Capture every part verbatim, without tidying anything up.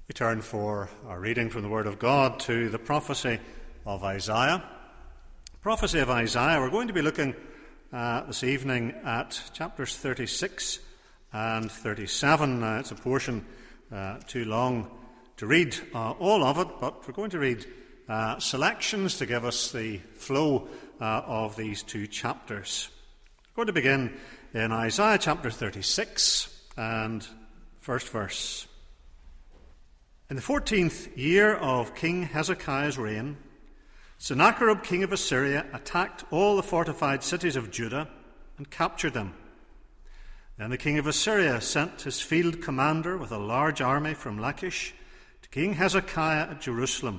We turn for our reading from the Word of God to the prophecy of Isaiah. Prophecy of Isaiah. We're going to be looking uh, this evening at chapters thirty-six and thirty-seven. Uh, it's a portion uh, too long to read uh, all of it, but we're going to read uh, selections to give us the flow uh, of these two chapters. We're going to begin in Isaiah chapter thirty-six and first verse. In the fourteenth year of King Hezekiah's reign, Sennacherib, king of Assyria, attacked all the fortified cities of Judah and captured them. Then the king of Assyria sent his field commander with a large army from Lachish to King Hezekiah at Jerusalem.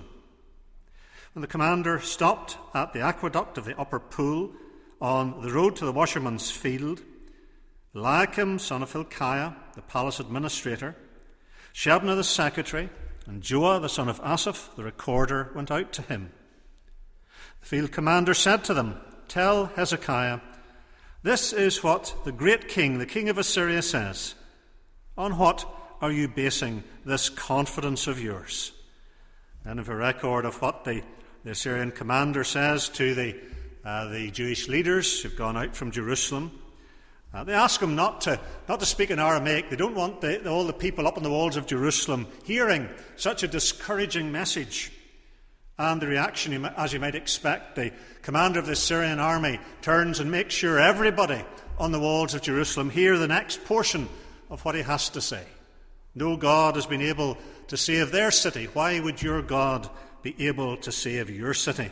When the commander stopped at the aqueduct of the upper pool on the road to the washerman's field, Eliakim, son of Hilkiah, the palace administrator, Shebna the secretary, and Joah the son of Asaph, the recorder, went out to him. The field commander said to them, "Tell Hezekiah, this is what the great king, the king of Assyria, says. On what are you basing this confidence of yours?" Then of a record of what the, the Assyrian commander says to the, uh, the Jewish leaders who've gone out from Jerusalem. Uh, they ask him not to not to speak in Aramaic. They don't want the, all the people up on the walls of Jerusalem hearing such a discouraging message. And the reaction, as you might expect, the commander of the Syrian army turns and makes sure everybody on the walls of Jerusalem hear the next portion of what he has to say. No God has been able to save their city. Why would your God be able to save your city?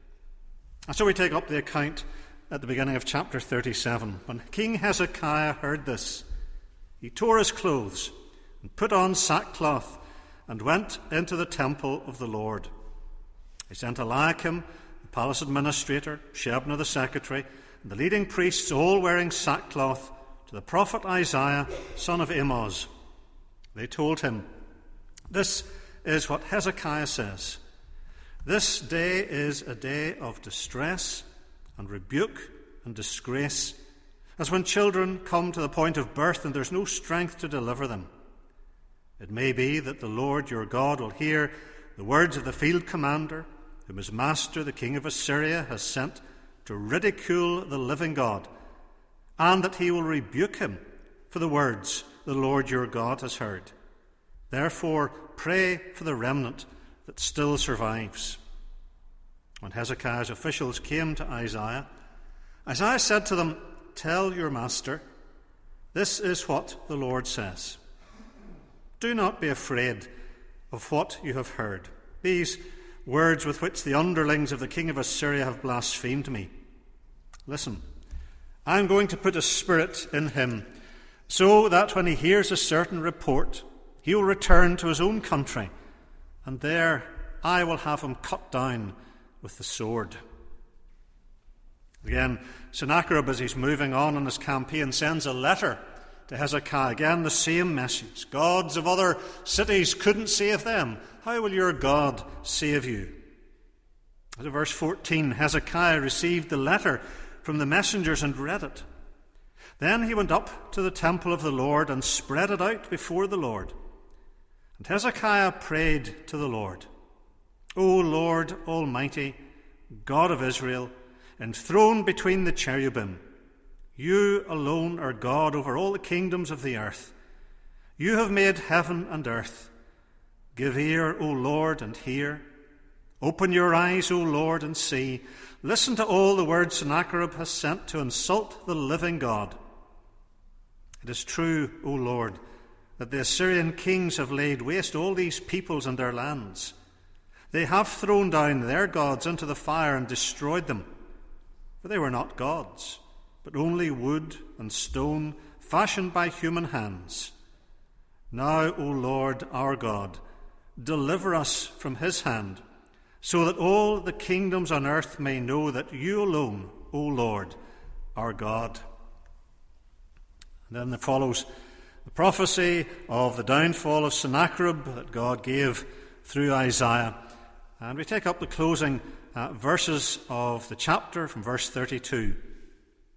And so we take up the account at the beginning of chapter thirty-seven. When King Hezekiah heard this, he tore his clothes and put on sackcloth and went into the temple of the Lord. He sent Eliakim, the palace administrator, Shebna the secretary, and the leading priests, all wearing sackcloth, to the prophet Isaiah, son of Amoz. They told him, "This is what Hezekiah says. This day is a day of distress and rebuke and disgrace, as when children come to the point of birth and there's no strength to deliver them. It may be that the Lord your God will hear the words of the field commander, whom his master, the king of Assyria, has sent to ridicule the living God, and that he will rebuke him for the words the Lord your God has heard. Therefore, pray for the remnant that still survives." When Hezekiah's officials came to Isaiah, Isaiah said to them, "Tell your master, this is what the Lord says. Do not be afraid of what you have heard, these words with which the underlings of the king of Assyria have blasphemed me. Listen, I am going to put a spirit in him, so that when he hears a certain report, he will return to his own country, and there I will have him cut down with the sword." Again, Sennacherib, as he's moving on in his campaign, sends a letter to Hezekiah. Again, the same message. Gods of other cities couldn't save them. How will your God save you? As in verse fourteen, Hezekiah received the letter from the messengers and read it. Then he went up to the temple of the Lord and spread it out before the Lord. And Hezekiah prayed to the Lord, "O Lord Almighty, God of Israel, enthroned between the cherubim, you alone are God over all the kingdoms of the earth. You have made heaven and earth. Give ear, O Lord, and hear. Open your eyes, O Lord, and see. Listen to all the words Sennacherib has sent to insult the living God. It is true, O Lord, that the Assyrian kings have laid waste all these peoples and their lands. They have thrown down their gods into the fire and destroyed them. For they were not gods, but only wood and stone fashioned by human hands. Now, O Lord our God, deliver us from his hand, so that all the kingdoms on earth may know that you alone, O Lord, are God." And then there follows the prophecy of the downfall of Sennacherib that God gave through Isaiah. And we take up the closing uh, verses of the chapter from verse thirty-two.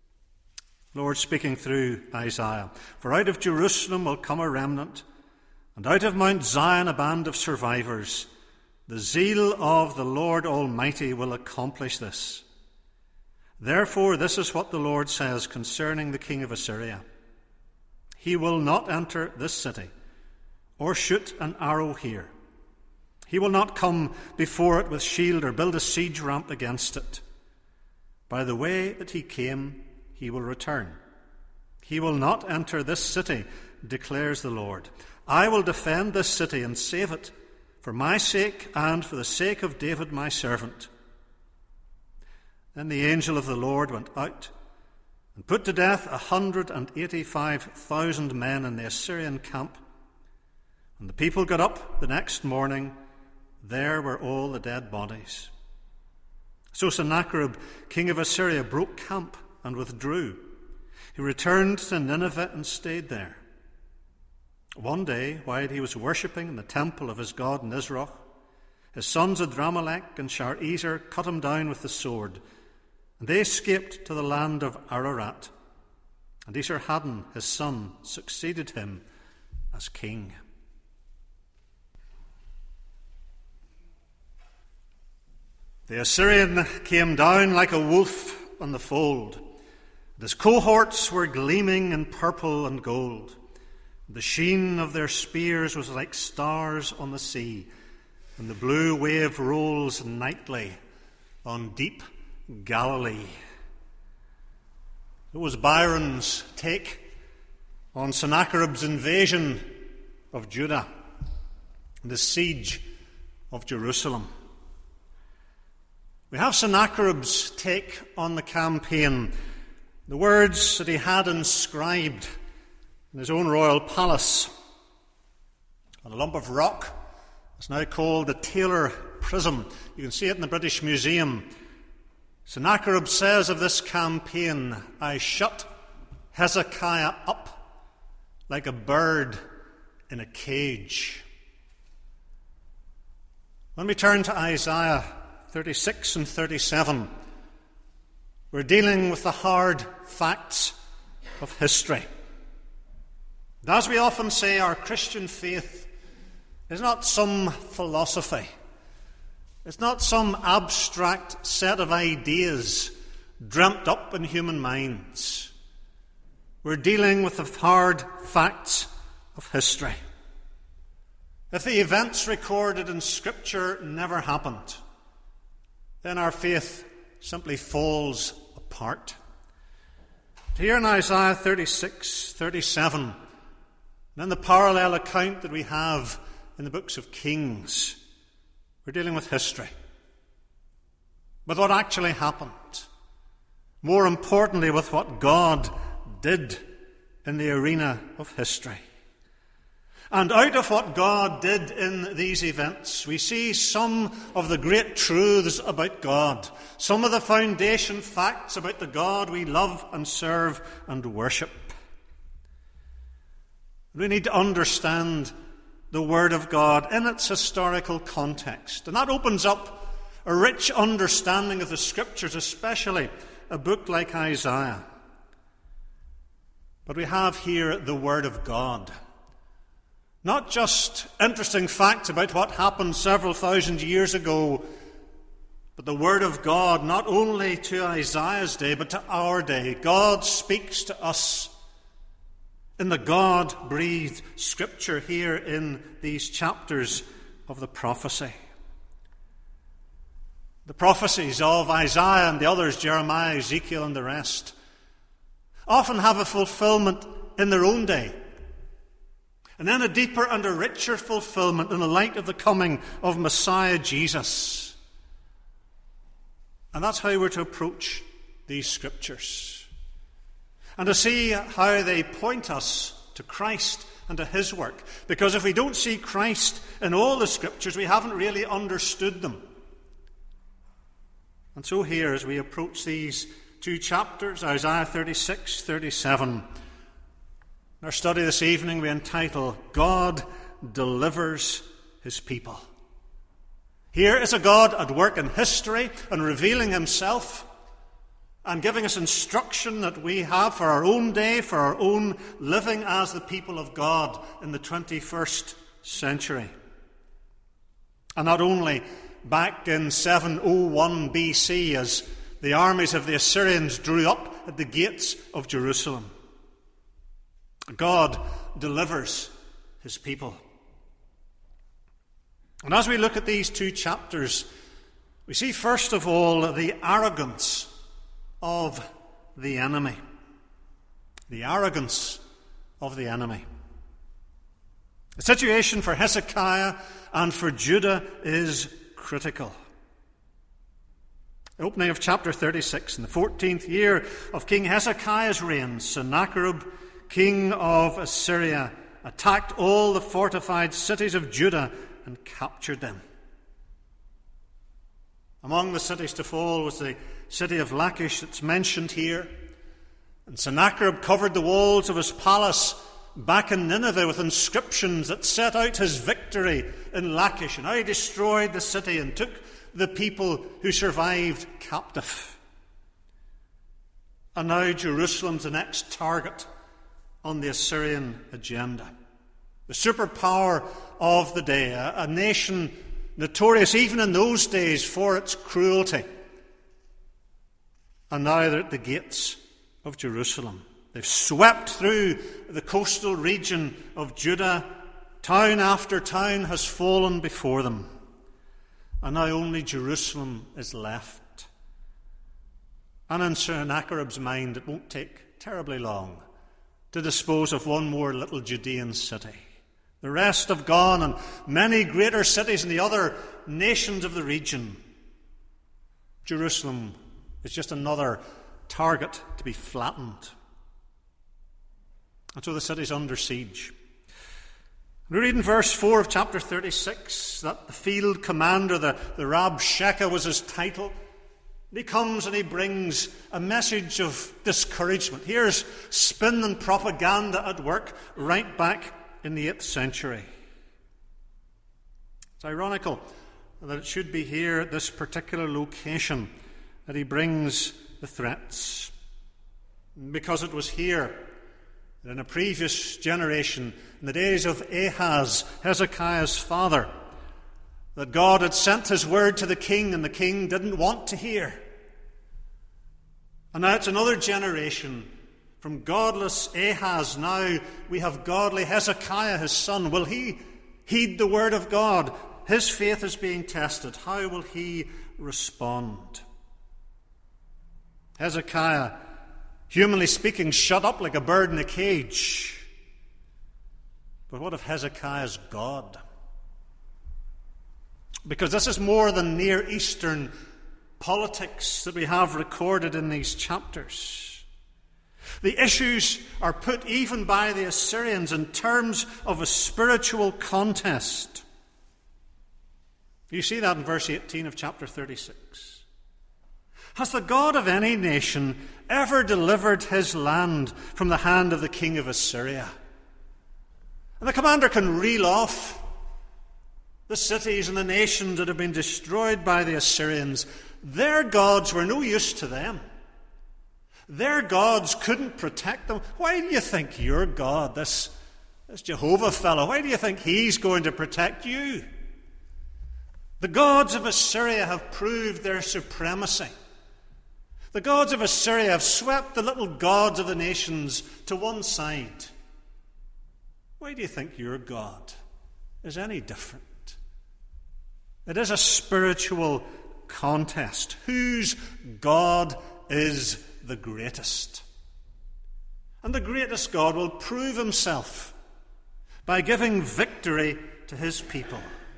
Lord speaking through Isaiah, "For out of Jerusalem will come a remnant, And out of Mount Zion a band of survivors. The zeal of the Lord Almighty will accomplish this. Therefore, this is what the Lord says concerning the king of Assyria. He will not enter this city, or shoot an arrow here. He will not come before it with shield or build a siege ramp against it. By the way that he came, he will return. He will not enter this city, declares the Lord. I will defend this city and save it, for my sake and for the sake of David my servant. Then the angel of the Lord went out and put to death a hundred and eighty-five thousand men in the Assyrian camp. And the people got up the next morning. There were all the dead bodies. So Sennacherib, king of Assyria, broke camp and withdrew. He returned to Nineveh and stayed there. One day, while he was worshipping in the temple of his god Nisroch, his sons Adramelech and Sharezer cut him down with the sword, and they escaped to the land of Ararat. And Esarhaddon, his son, succeeded him as king. The Assyrian came down like a wolf on the fold. His cohorts were gleaming in purple and gold. The sheen of their spears was like stars on the sea, and the blue wave rolls nightly on deep Galilee. It was Byron's take on Sennacherib's invasion of Judah, the siege of Jerusalem. We have Sennacherib's take on the campaign, the words that he had inscribed in his own royal palace on a lump of rock. It's now called the Taylor Prism. You can see it in the British Museum. Sennacherib says of this campaign, I shut Hezekiah up like a bird in a cage. When we turn to Isaiah thirty-six and thirty-seven, we're dealing with the hard facts of history. And as we often say, our Christian faith is not some philosophy. It's not some abstract set of ideas dreamt up in human minds. We're dealing with the hard facts of history. If the events recorded in Scripture never happened, then our faith simply falls apart. Here in Isaiah thirty-six, thirty-seven, and in the parallel account that we have in the books of Kings, we're dealing with history, with what actually happened. More importantly, with what God did in the arena of history. And out of what God did in these events, we see some of the great truths about God, some of the foundation facts about the God we love and serve and worship. We need to understand the Word of God in its historical context. And that opens up a rich understanding of the Scriptures, especially a book like Isaiah. But we have here the Word of God. Not just interesting facts about what happened several thousand years ago, but the Word of God, not only to Isaiah's day, but to our day. God speaks to us in the God-breathed Scripture here in these chapters of the prophecy. The prophecies of Isaiah and the others, Jeremiah, Ezekiel, and the rest, often have a fulfillment in their own day. And then a deeper and a richer fulfillment in the light of the coming of Messiah Jesus. And that's how we're to approach these Scriptures. And to see how they point us to Christ and to His work. Because if we don't see Christ in all the Scriptures, we haven't really understood them. And so here, as we approach these two chapters, Isaiah thirty-six, thirty-seven, in our study this evening we entitle, God Delivers His People. Here is a God at work in history and revealing Himself and giving us instruction that we have for our own day, for our own living as the people of God in the twenty-first century. And not only back in seven oh one B C as the armies of the Assyrians drew up at the gates of Jerusalem. God delivers his people. And as we look at these two chapters, we see first of all the arrogance of the enemy. The arrogance of the enemy. The situation for Hezekiah and for Judah is critical. The opening of chapter thirty-six, in the fourteenth year of King Hezekiah's reign, Sennacherib, king of Assyria, attacked all the fortified cities of Judah and captured them. Among the cities to fall was the city of Lachish that's mentioned here. And Sennacherib covered the walls of his palace back in Nineveh with inscriptions that set out his victory in Lachish, and how he destroyed the city and took the people who survived captive. And now Jerusalem's the next target on the Assyrian agenda. The superpower of the day, a, a nation notorious even in those days for its cruelty. And now they're at the gates of Jerusalem. They've swept through the coastal region of Judah. Town after town has fallen before them. And now only Jerusalem is left. And in Sennacherib's mind, it won't take terribly long to dispose of one more little Judean city. The rest have gone, and many greater cities in the other nations of the region. Jerusalem is just another target to be flattened. And so the city's under siege. We read in verse four of chapter thirty-six that the field commander, the, the Rabshakeh was his title. And he comes and he brings a message of discouragement. Here's spin and propaganda at work right back in the eighth century. It's ironical that it should be here at this particular location that he brings the threats. Because it was here that in a previous generation, in the days of Ahaz, Hezekiah's father, that God had sent his word to the king and the king didn't want to hear. And now it's another generation. From godless Ahaz, now we have godly Hezekiah, his son. Will he heed the word of God? His faith is being tested. How will he respond? Hezekiah, humanly speaking, shut up like a bird in a cage. But what of Hezekiah's God? Because this is more than Near Eastern politics that we have recorded in these chapters. The issues are put even by the Assyrians in terms of a spiritual contest. You see that in verse eighteen of chapter thirty-six. Has the God of any nation ever delivered his land from the hand of the king of Assyria? And the commander can reel off the cities and the nations that have been destroyed by the Assyrians. Their gods were no use to them. Their gods couldn't protect them. Why do you think your God, this, this Jehovah fellow, why do you think he's going to protect you? The gods of Assyria have proved their supremacy. The gods of Assyria have swept the little gods of the nations to one side. Why do you think your God is any different? It is a spiritual contest. Whose God is the greatest? And the greatest God will prove himself by giving victory to his people.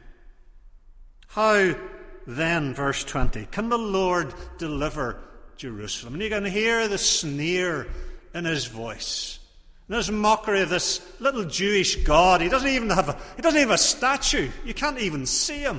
How then, verse twenty, can the Lord deliver Jerusalem? And you can hear the sneer in his voice. And his mockery of this little Jewish God. He doesn't even have a, he doesn't even have a statue. You can't even see him.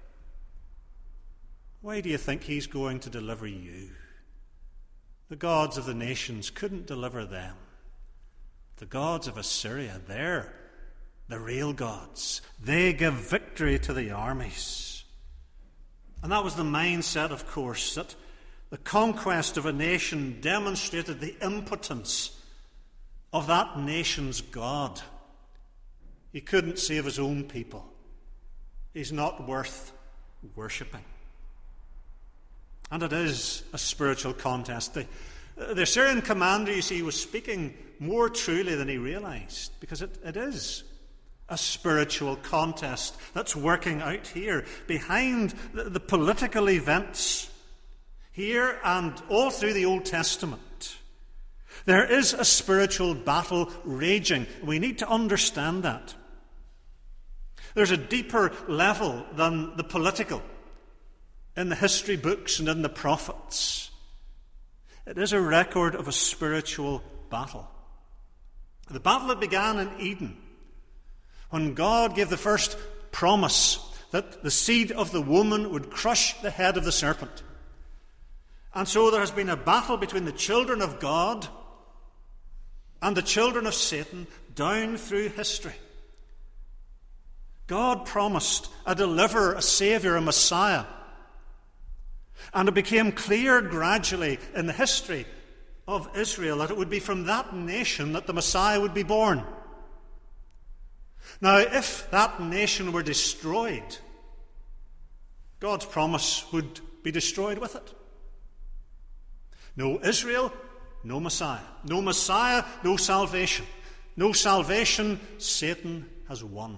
Why do you think he's going to deliver you? The gods of the nations couldn't deliver them. The gods of Assyria, they're the real gods. They give victory to the armies. And that was the mindset, of course, that the conquest of a nation demonstrated the impotence of that nation's God. He couldn't save his own people. He's not worth worshipping. And it is a spiritual contest. The, the Assyrian commander, you see, was speaking more truly than he realized, because it, it is a spiritual contest that's working out here behind the, the political events here and all through the Old Testament. There is a spiritual battle raging. We need to understand that. There's a deeper level than the political in the history books and in the prophets. It is a record of a spiritual battle. The battle that began in Eden, when God gave the first promise that the seed of the woman would crush the head of the serpent. And so there has been a battle between the children of God and the children of Satan down through history. God promised a deliverer, a saviour, a Messiah. And it became clear gradually in the history of Israel that it would be from that nation that the Messiah would be born. Now, if that nation were destroyed, God's promise would be destroyed with it. No Israel, no Messiah. No Messiah, no salvation. No salvation, Satan has won.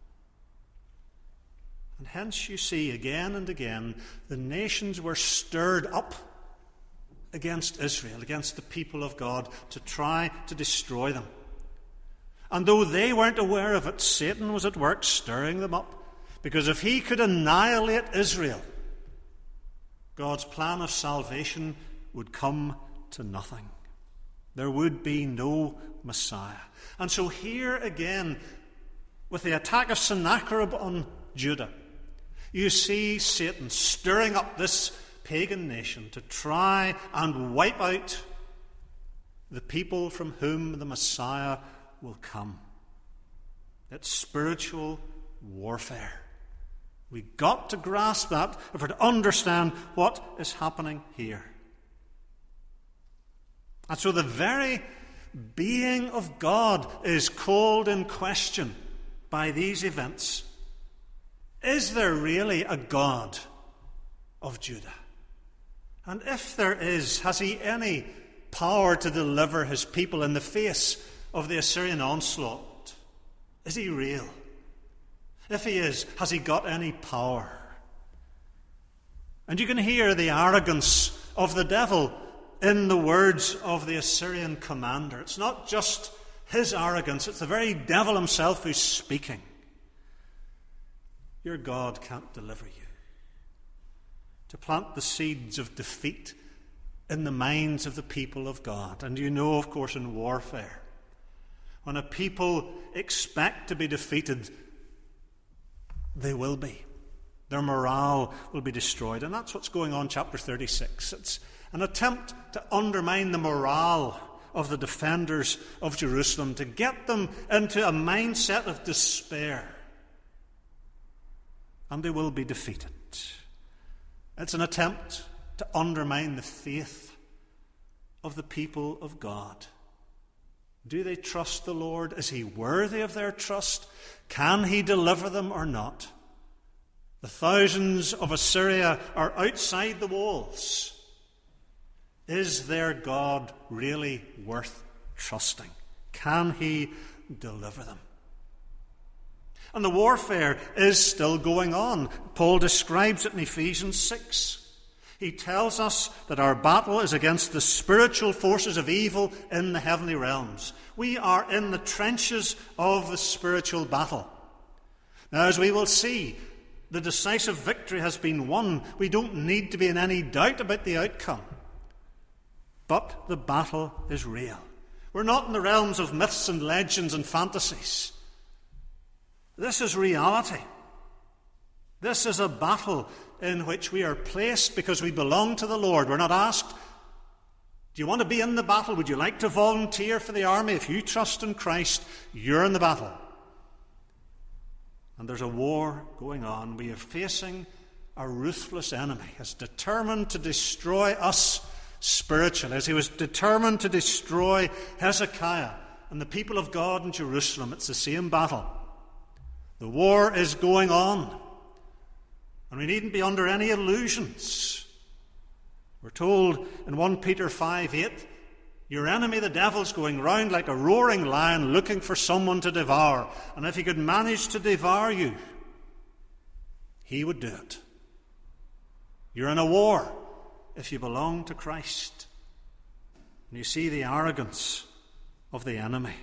And hence you see again and again the nations were stirred up against Israel, against the people of God, to try to destroy them. And though they weren't aware of it, Satan was at work stirring them up. Because if he could annihilate Israel, God's plan of salvation would come to nothing. There would be no Messiah. And so here again, with the attack of Sennacherib on Judah, you see Satan stirring up this pagan nation to try and wipe out the people from whom the Messiah will come. It's spiritual warfare. We've got to grasp that if we're to understand what is happening here. And so the very being of God is called in question by these events. Is there really a God of Judah? And if there is, has he any power to deliver his people in the face of the Assyrian onslaught? Is he real? If he is, has he got any power? And you can hear the arrogance of the devil in the words of the Assyrian commander. It's not just his arrogance, it's the very devil himself who's speaking. Your God can't deliver you. To plant the seeds of defeat in the minds of the people of God. And you know, of course, in warfare, when a people expect to be defeated, they will be. Their morale will be destroyed. And that's what's going on in chapter thirty-six. It's an attempt to undermine the morale of the defenders of Jerusalem, to get them into a mindset of despair. And they will be defeated. It's an attempt to undermine the faith of the people of God. Do they trust the Lord? Is he worthy of their trust? Can he deliver them or not? The thousands of Assyria are outside the walls. Is their God really worth trusting? Can he deliver them? And the warfare is still going on. Paul describes it in Ephesians six. He tells us that our battle is against the spiritual forces of evil in the heavenly realms. We are in the trenches of the spiritual battle. Now, as we will see, the decisive victory has been won. We don't need to be in any doubt about the outcome. But the battle is real. We're not in the realms of myths and legends and fantasies. This is reality. This is a battle in which we are placed because we belong to the Lord. We're not asked, do you want to be in the battle? Would you like to volunteer for the army? If you trust in Christ, you're in the battle. And there's a war going on. We are facing a ruthless enemy who's determined to destroy us spiritually, as he was determined to destroy Hezekiah and the people of God in Jerusalem. It's the same battle. The war is going on. And we needn't be under any illusions. We're told in First Peter five eight, your enemy, the devil's going round like a roaring lion looking for someone to devour. And if he could manage to devour you, he would do it. You're in a war if you belong to Christ. And you see the arrogance of the enemy.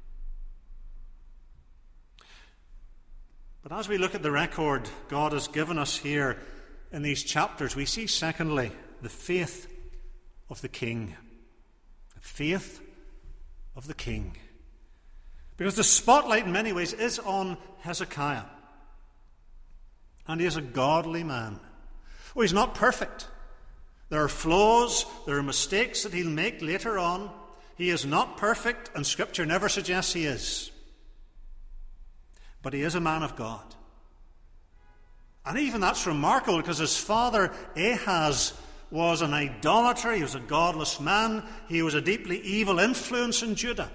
But as we look at the record God has given us here in these chapters, we see, secondly, the faith of the king. The faith of the king. Because the spotlight in many ways is on Hezekiah. And he is a godly man. Oh, he's not perfect. There are flaws, there are mistakes that he'll make later on. He is not perfect, and Scripture never suggests he is. But he is a man of God. And even that's remarkable, because his father Ahaz was an idolater, he was a godless man, he was a deeply evil influence in Judah.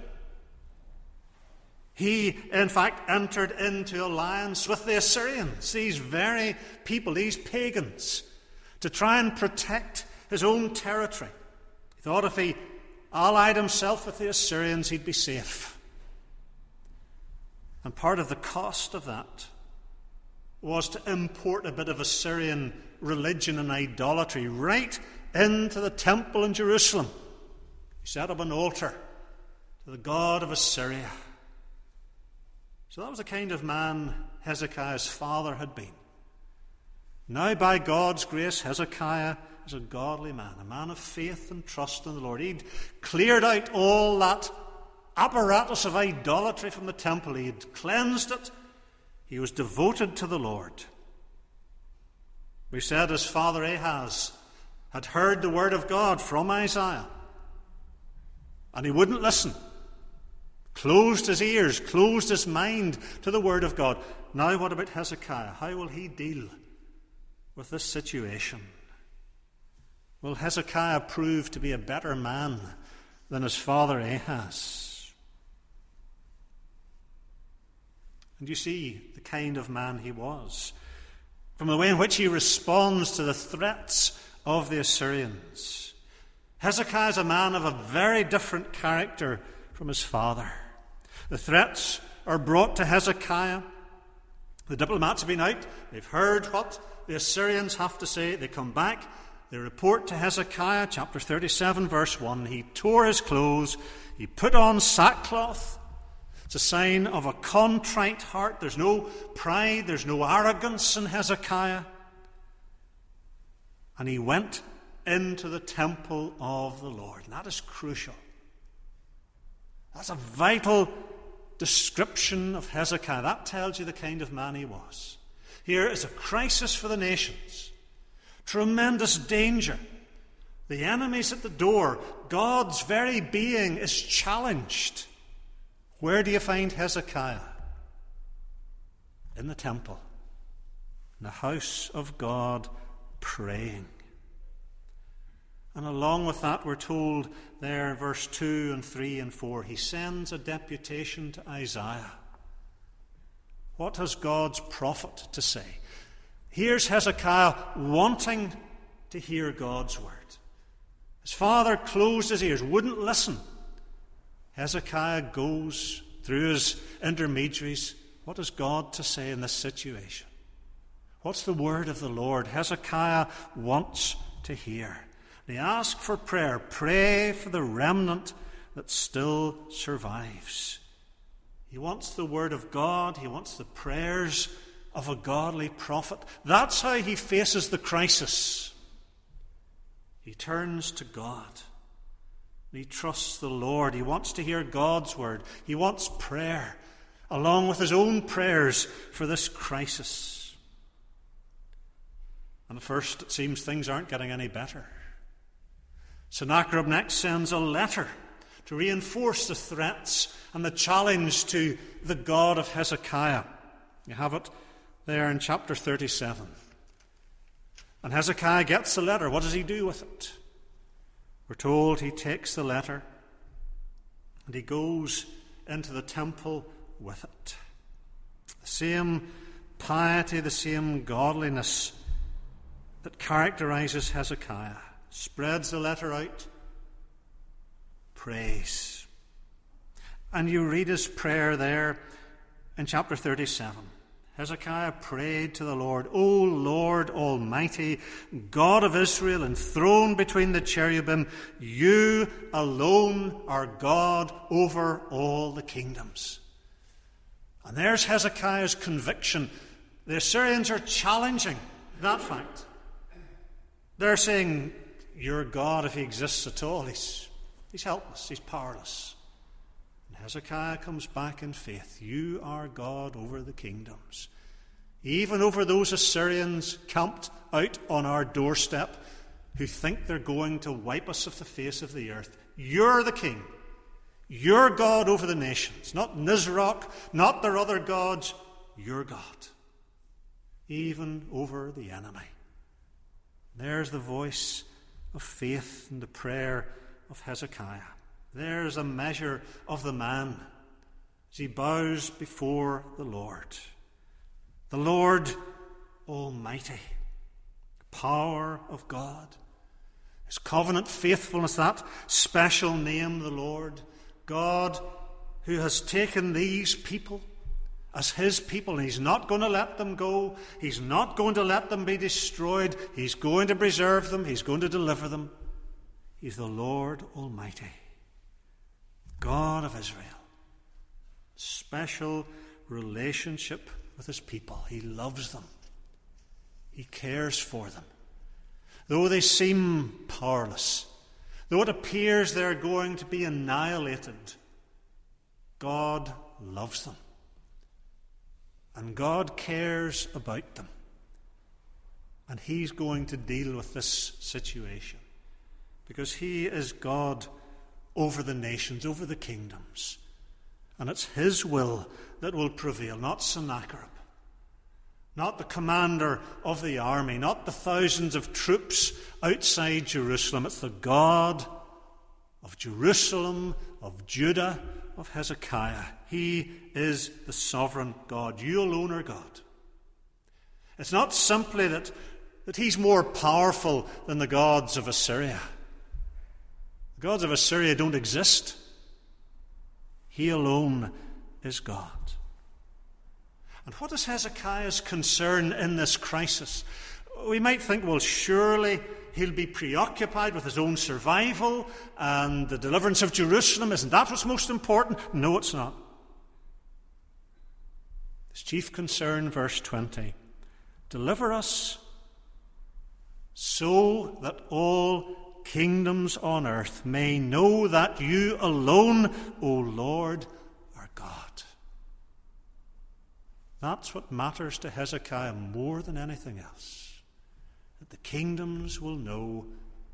He, in fact, entered into alliance with the Assyrians, these very people, these pagans, to try and protect his own territory. He thought if he allied himself with the Assyrians, he'd be safe. And part of the cost of that was to import a bit of Assyrian religion and idolatry right into the temple in Jerusalem. He set up an altar to the god of Assyria. So that was the kind of man Hezekiah's father had been. Now, by God's grace, Hezekiah is a godly man, a man of faith and trust in the Lord. He'd cleared out all that apparatus of idolatry from the temple. He had cleansed it. He was devoted to the Lord. We said his father Ahaz had heard the word of God from Isaiah, and he wouldn't listen. Closed his ears, closed his mind to the word of God. Now what about Hezekiah? How will he deal with this situation? Will Hezekiah prove to be a better man than his father Ahaz? And you see the kind of man he was, from the way in which he responds to the threats of the Assyrians. Hezekiah is a man of a very different character from his father. The threats are brought to Hezekiah. The diplomats have been out. They've heard what the Assyrians have to say. They come back. They report to Hezekiah, chapter thirty-seven, verse one. He tore his clothes. He put on sackcloth. It's a sign of a contrite heart. There's no pride. There's no arrogance in Hezekiah. And he went into the temple of the Lord. And that is crucial. That's a vital description of Hezekiah. That tells you the kind of man he was. Here is a crisis for the nations. Tremendous danger. The enemy's at the door. God's very being is challenged. Where do you find Hezekiah? In the temple. In the house of God, praying. And along with that, we're told there, verse two and three and four, he sends a deputation to Isaiah. What has God's prophet to say? Here's Hezekiah wanting to hear God's word. His father closed his ears, wouldn't listen. Hezekiah goes through his intermediaries. What has God to say in this situation? What's the word of the Lord Hezekiah wants to hear? They ask for prayer. Pray for the remnant that still survives. He wants the word of God. He wants the prayers of a godly prophet. That's how he faces the crisis. He turns to God. He trusts the Lord. He wants to hear God's word. He wants prayer, along with his own prayers for this crisis. And at first, it seems things aren't getting any better. Sennacherib next sends a letter to reinforce the threats and the challenge to the God of Hezekiah. You have it there in chapter thirty-seven. And Hezekiah gets the letter. What does he do with it? We're told he takes the letter and he goes into the temple with it. The same piety, the same godliness that characterizes Hezekiah. Spreads the letter out. Praise. And you read his prayer there in chapter thirty-seven. Hezekiah prayed to the Lord, O Lord Almighty, God of Israel, enthroned between the cherubim, you alone are God over all the kingdoms. And there's Hezekiah's conviction. The Assyrians are challenging that fact. They're saying, your God, if he exists at all, he's, he's helpless, he's powerless. And Hezekiah comes back in faith. You are God over the kingdoms. Even over those Assyrians camped out on our doorstep who think they're going to wipe us off the face of the earth. You're the king. You're God over the nations. Not Nisroch, not their other gods. You're God. Even over the enemy. There's the voice of faith and the prayer of Hezekiah. There's a measure of the man as he bows before the Lord. The Lord Almighty, the power of God, his covenant faithfulness, that special name, the Lord, God who has taken these people as his people, and he's not going to let them go. He's not going to let them be destroyed. He's going to preserve them. He's going to deliver them. He's the Lord Almighty, God of Israel. Special relationship with his people. He loves them. He cares for them. Though they seem powerless, though it appears they're going to be annihilated, God loves them. And God cares about them. And he's going to deal with this situation. Because he is God over the nations, over the kingdoms. And it's his will that will prevail, not Sennacherib. Not the commander of the army, not the thousands of troops outside Jerusalem. It's the God of Jerusalem, of Judah, of Hezekiah. He is the sovereign God. You alone are God. It's not simply that, that he's more powerful than the gods of Assyria. The gods of Assyria don't exist. He alone is God. And what is Hezekiah's concern in this crisis? We might think, well, surely he'll be preoccupied with his own survival and the deliverance of Jerusalem. Isn't that what's most important? No, it's not. His chief concern, verse twenty, deliver us so that all kingdoms on earth may know that you alone, O Lord, are God. That's what matters to Hezekiah more than anything else. That the kingdoms will know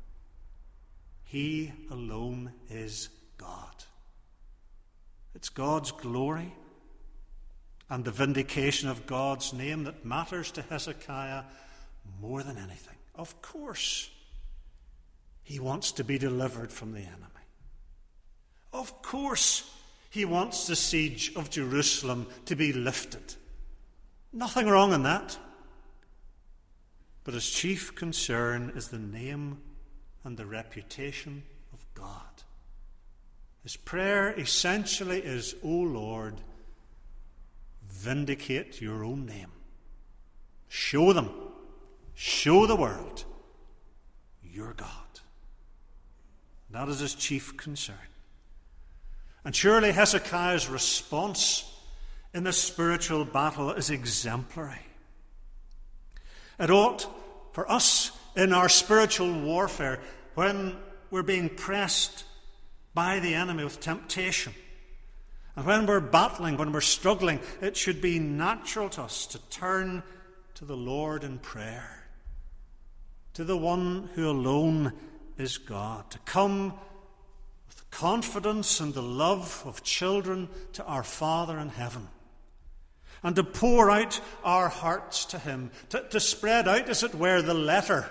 he alone is God. It's God's glory and the vindication of God's name that matters to Hezekiah more than anything. Of course, he wants to be delivered from the enemy. Of course, he wants the siege of Jerusalem to be lifted. Nothing wrong in that. But his chief concern is the name and the reputation of God. His prayer essentially is, O Lord, vindicate your own name. Show them, show the world, you're God. That is his chief concern. And surely Hezekiah's response in this spiritual battle is exemplary. It ought for us in our spiritual warfare, when we're being pressed by the enemy with temptation, and when we're battling, when we're struggling, it should be natural to us to turn to the Lord in prayer, to the one who alone is God, to come with the confidence and the love of children to our Father in heaven, and to pour out our hearts to him, to, to spread out, as it were, the letter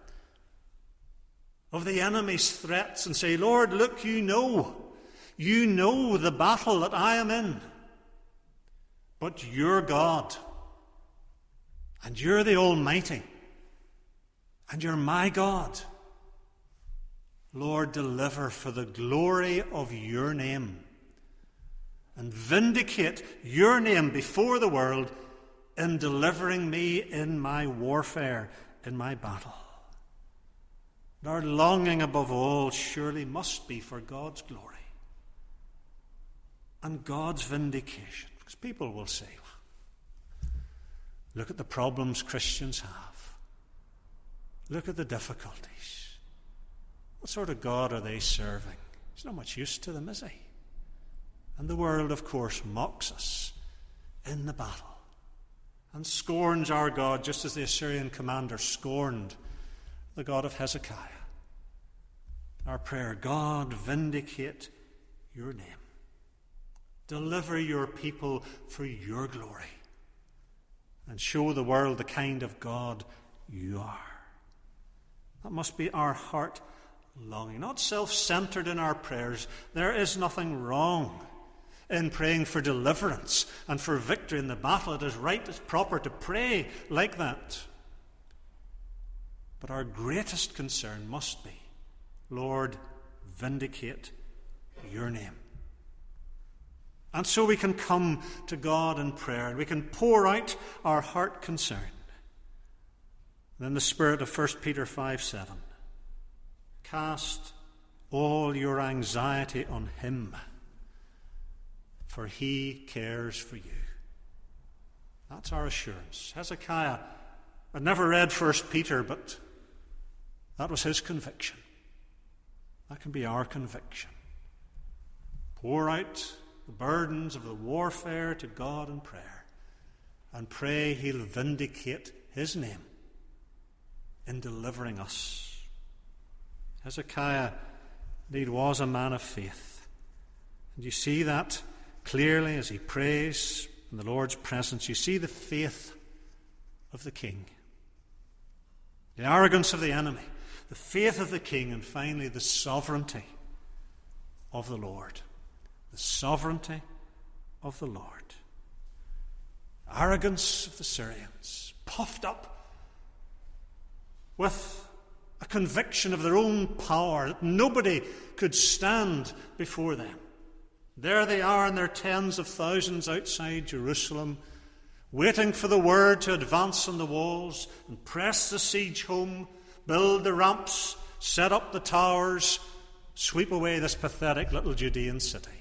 of the enemy's threats and say, Lord, look, you know, you know the battle that I am in. but you're God, and you're the Almighty, and you're my God. Lord, deliver for the glory of your name, and vindicate your name before the world in delivering me in my warfare, in my battle. And our longing above all surely must be for God's glory and God's vindication. Because people will say, look at the problems Christians have. Look at the difficulties. What sort of God are they serving? He's not much use to them, is he? And the world, of course, mocks us in the battle and scorns our God, just as the Assyrian commander scorned the God of Hezekiah. Our prayer, God, vindicate your name. Deliver your people for your glory, and show the world the kind of God you are. That must be our heart longing, not self-centered in our prayers. There is nothing wrong in praying for deliverance and for victory in the battle. It is right, it's proper to pray like that. But our greatest concern must be, Lord, vindicate your name. And so we can come to God in prayer, and we can pour out our heart concern. And in the spirit of First Peter five seven, cast all your anxiety on him, for he cares for you. That's our assurance. Hezekiah had never read First Peter, but that was his conviction. That can be our conviction. Pour out the burdens of the warfare to God in prayer, and pray he'll vindicate his name in delivering us. Hezekiah indeed was a man of faith. And you see that clearly as he prays in the Lord's presence. You see the faith of the king, the arrogance of the enemy, the faith of the king, and finally the sovereignty of the Lord. The sovereignty of the Lord. Arrogance of the Syrians, puffed up with a conviction of their own power, that nobody could stand before them. There they are in their tens of thousands outside Jerusalem, waiting for the word to advance on the walls and press the siege home, build the ramps, set up the towers, sweep away this pathetic little Judean city.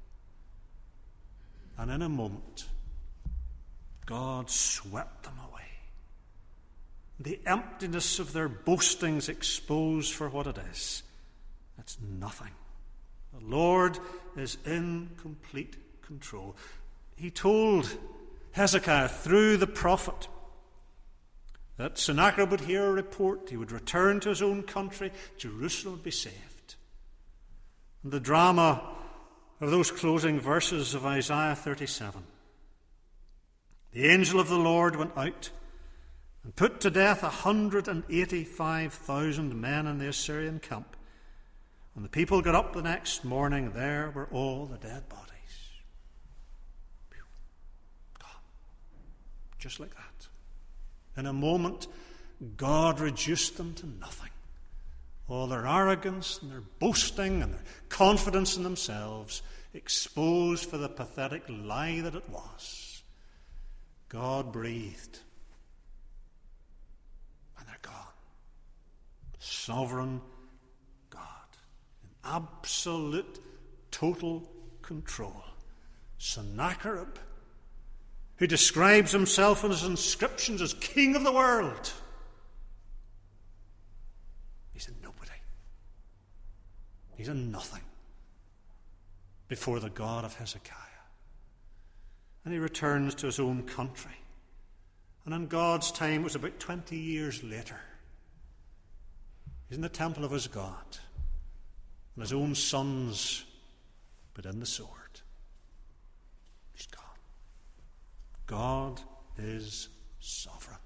And in a moment, God swept them away. The emptiness of their boastings exposed for what it is. It's nothing. The Lord is in complete control. He told Hezekiah through the prophet that Sennacherib would hear a report, he would return to his own country, Jerusalem would be saved. And the drama of those closing verses of Isaiah thirty-seven. The angel of the Lord went out and put to death a hundred and eighty-five thousand men in the Assyrian camp. When the people got up the next morning, there were all the dead bodies. God. Just like that. In a moment, God reduced them to nothing. All their arrogance and their boasting and their confidence in themselves exposed for the pathetic lie that it was. God breathed, and they're gone. Sovereign God, in absolute, total control. Sennacherib, who describes himself in his inscriptions as king of the world, he's a nobody. He's a nothing before the God of Hezekiah. And he returns to his own country. And in God's time, it was about twenty years later. He's in the temple of his God. And his own sons put in the sword. He's gone. God is sovereign.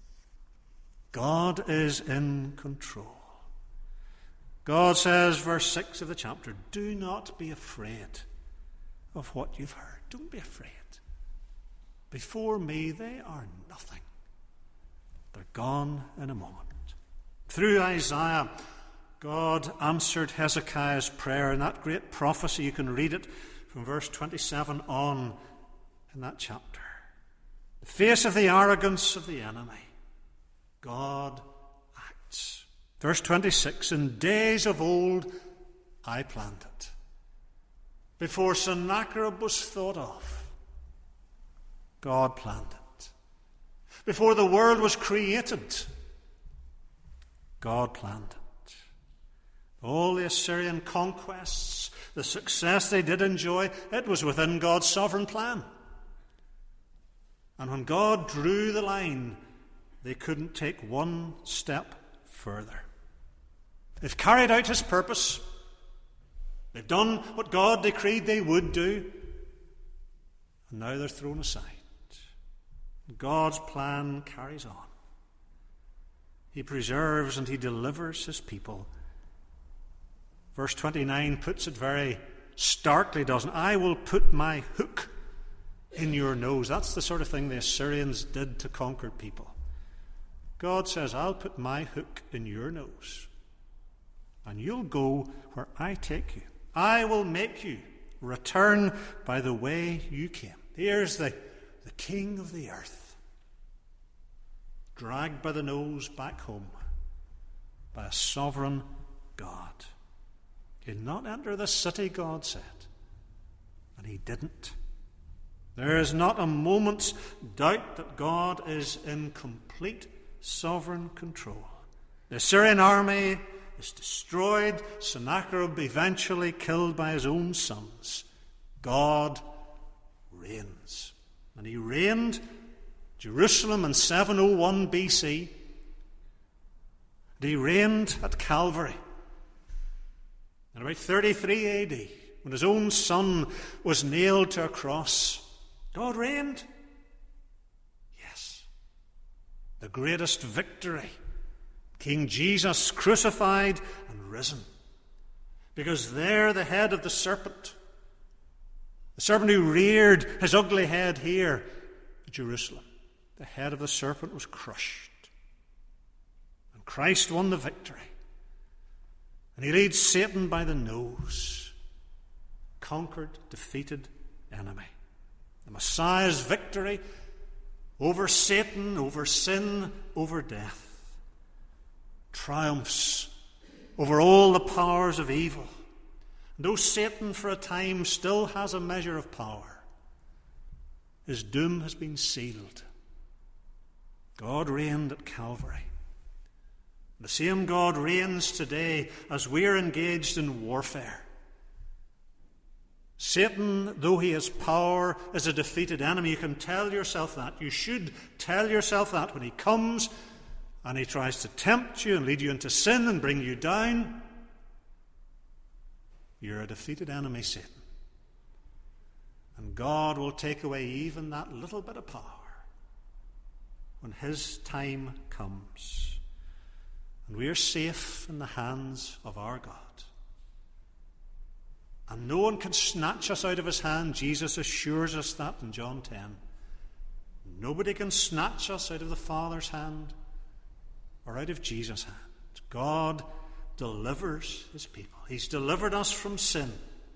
God is in control. God says, verse six of the chapter, do not be afraid of what you've heard. Don't be afraid. Before me, they are nothing. They're gone in a moment. Through Isaiah, God answered Hezekiah's prayer in that great prophecy. You can read it from verse twenty-seven on in that chapter. The face of the arrogance of the enemy, God acts. Verse twenty-six, in days of old I planned it, before Sennacherib was thought of, God planned it. Before the world was created, God planned it. All the Assyrian conquests, the success they did enjoy, it was within God's sovereign plan. And when God drew the line, they couldn't take one step further. They've carried out his purpose. They've done what God decreed they would do. And now they're thrown aside. God's plan carries on. He preserves and he delivers his people. Verse twenty-nine puts it very starkly, doesn't it? I will put my hook in your nose. That's the sort of thing the Assyrians did to conquered people. God says, I'll put my hook in your nose, and you'll go where I take you. I will make you return by the way you came. Here's the, the king of the earth, dragged by the nose back home by a sovereign God. He'd not enter the city, God said, and he didn't. There is not a moment's doubt that God is in complete sovereign control. The Assyrian army is destroyed. Sennacherib eventually killed by his own sons. God reigns. And he reigned Jerusalem in seven oh one B C. And he reigned at Calvary in about thirty-three A D, when his own son was nailed to a cross. God reigned. Yes. The greatest victory. King Jesus crucified and risen. Because there the head of the serpent, the serpent who reared his ugly head here at Jerusalem, the head of the serpent was crushed. And Christ won the victory. And he leads Satan by the nose. Conquered, defeated enemy. The Messiah's victory over Satan, over sin, over death, triumphs over all the powers of evil. And though Satan for a time still has a measure of power, his doom has been sealed. God reigned at Calvary. The same God reigns today as we are engaged in warfare. Satan, though he has power, is a defeated enemy. You can tell yourself that. You should tell yourself that when he comes and he tries to tempt you and lead you into sin and bring you down. You're a defeated enemy, Satan. And God will take away even that little bit of power when his time comes. And we are safe in the hands of our God. And no one can snatch us out of his hand. Jesus assures us that in John ten. Nobody can snatch us out of the Father's hand or out of Jesus' hand. God delivers his people. He's delivered us from sin.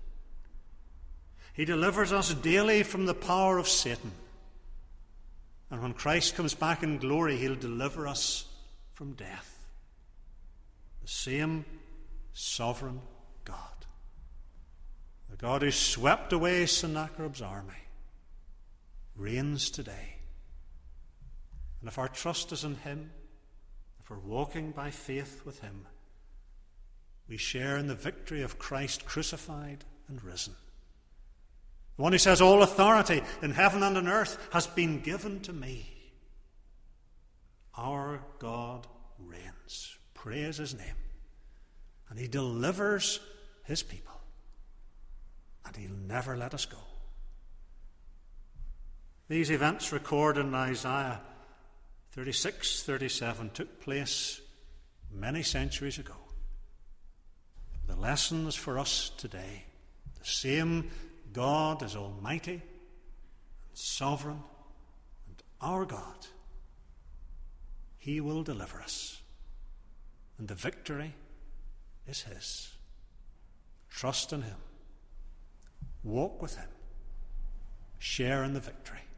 He delivers us daily from the power of Satan. And when Christ comes back in glory, he'll deliver us from death. The same sovereign God. The God who swept away Sennacherib's army reigns today. And if our trust is in him, if we're walking by faith with him, we share in the victory of Christ crucified and risen. The one who says, all authority in heaven and on earth has been given to me. Our God reigns. Praise his name. And he delivers his people. And he'll never let us go. These events recorded in Isaiah thirty-six, thirty-seven took place many centuries ago. The lesson is for us today. The same God is almighty and sovereign our God. He will deliver us, and the victory is his. Trust in him. Walk with him. Share in the victory.